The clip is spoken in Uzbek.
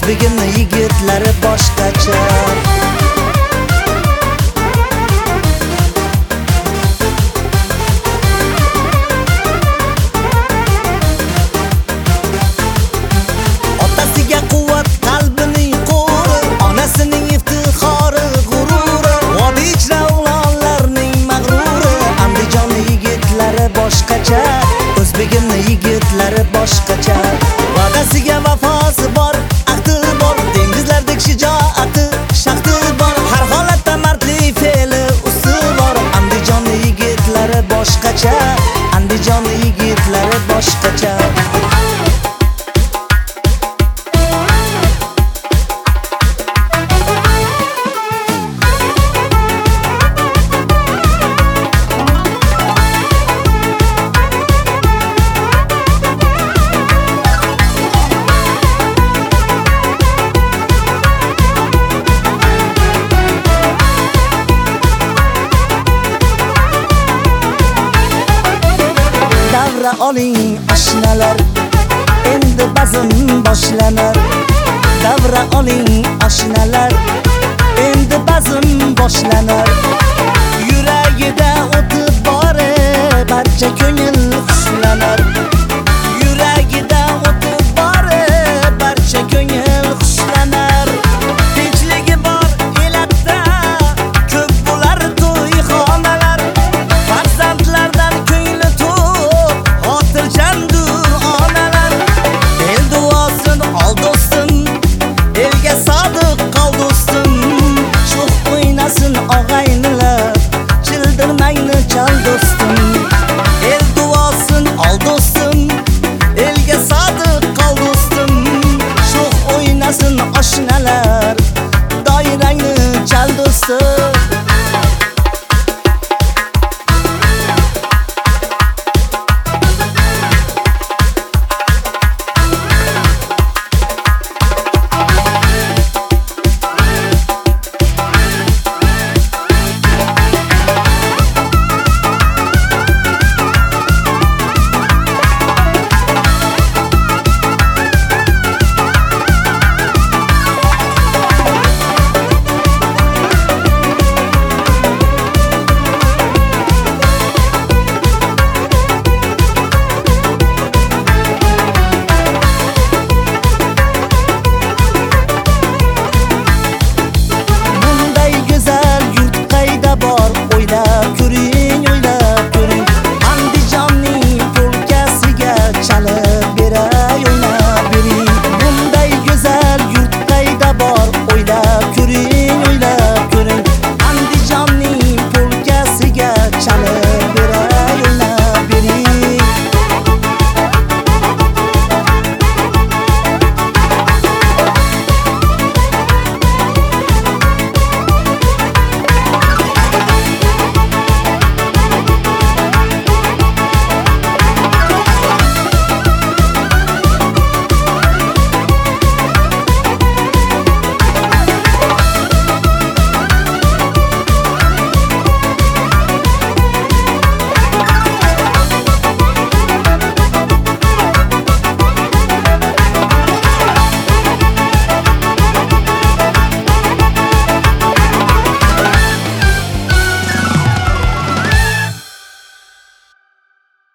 O'zbegimni yigitlari boshqacha. Otasiga quvvat qalbining qo'ri, onasining iftixori g'ururi, vodiy ichra o'g'lonlarning mag'ruri. Andijonning yigitlari boshqacha, O'zbegimni yigitlari boshqacha. Va'dasiga vafosi bor, ahdi bor, dengizlardek shijoati, shaxti bor, har holatda mardlik fe'li usi bor. Andijonning yigitlari boshqacha, Andijonning yigitlari boshqacha. Davra oling oshnalar, endi bazm boshlanar. Davra oling oshnalar, endi bazm boshlanar. Yuragida o'ti bor, barcha ko'ngil